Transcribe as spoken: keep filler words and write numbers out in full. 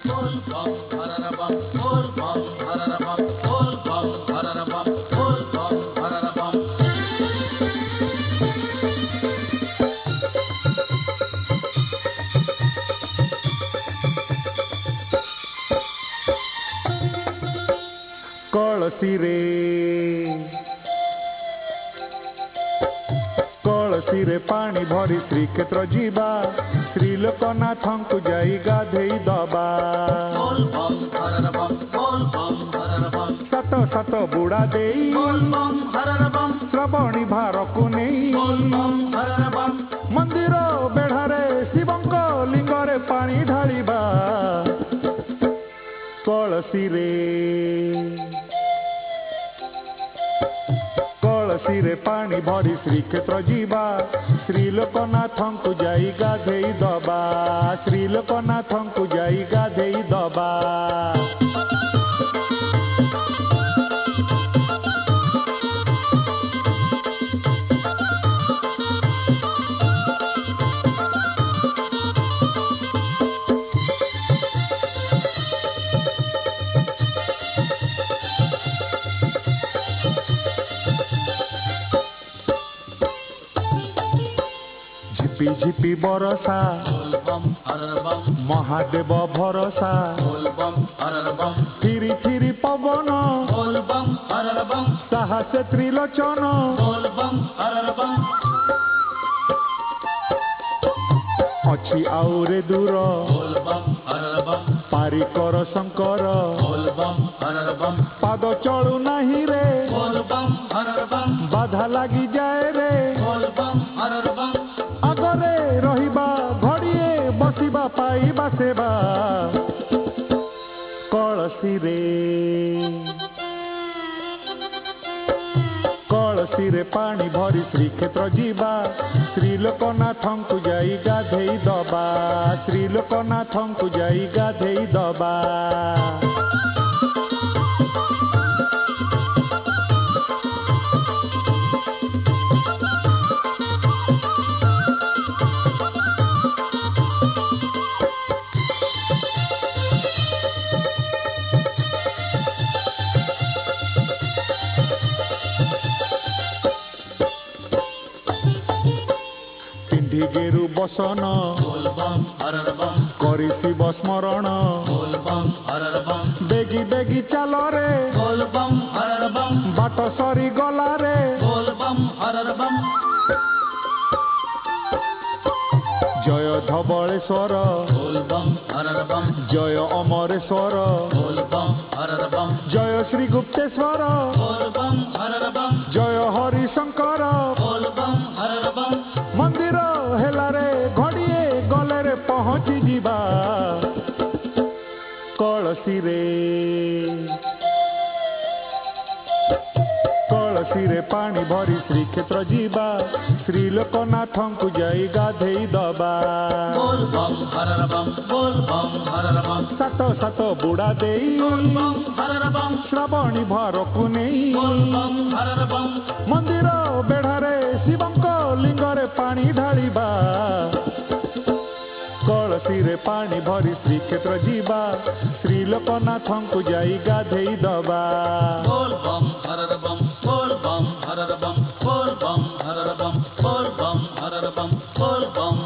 बोल बम हर बम बोल बम हर बम बोल बम हर बम बोल बम हर बम कलसी रे कलसी रे पानी भरी श्रीक्षेत्र जीवा श्री लोकनाथंकु जाई गाधेई दबा बोल बम हर बम बोल बम हर बम सत सत बुड़ा देई बोल बम हर बम श्रवणी भारकु नेई बोल बम हर बम मंदिर बेढ़ारे शिवंक लिंगरे पानी ढालिबा कलसी रे कलसी रे पानी भरी श्रीक्षेत्र जीवा श्री लोकनाथंकु जाई गाधेई दबा श्री लोकनाथंकु जाई गाधेई दबा झिपी झिपी बरसा बोल बम हर बम महादेव भरोसा बोल बम हर बम थिरी थिरी पवन बोल बम हर बम साहस त्रिलोचन बोल बम हर बम अच्छी आउरे दूर बोल बम हर बम पारिकर शंकर बोल बम हर बम पाद चलू नहीं रे बोल बम हर बम बाधा लगी जाए रे बोल बम हर बम आगरे रहिबा घड़िए बसिबा पाइबा सेवा कलसी रे कलसी रे पानी भरी श्रीक्षेत्र जीवा श्री लोकनाथंकु जाई गाधेई दबा श्री लोकनाथंकु जाई गाधेई दबा गेरु बसन बोल बम हर बम करी शिव स्मरण बोल बम हर बम बेगी बेगी चल रे बोल बम हर बम बाट सरी गला रे बोल बम हर बम जय धवलेश्वर बोल बम हर बम जय अमरेश्वर बोल बम हर बम जय श्री गुप्तेश्वर बोल बम हर बम जय हरिशंकर बोल बम हर बम मंदिर हेला रे घड़िए गले रे पहुंची जीवा कलसी रे कलसी रे पानी भरी श्रीक्षेत्र जीवा श्री लोकनाथंकु जाई गाधेई दबा बोल बम हर बम बोल बम हर बम सात सात बुड़ा देई बोल बम हर बम श्रवणी भारकु नेई बोल बम हर बम मंदिर बेढ़ारे शिवंक लिंगरे पानी ढालिबा कलसी रे पानी भरी श्रीक्षेत्र जीवा श्री लोकनाथंकु जाई गाधेई दबा बोल बम हर बम बोल बम हर बम बोल बम हर बम बोल बम हर बम बोल बम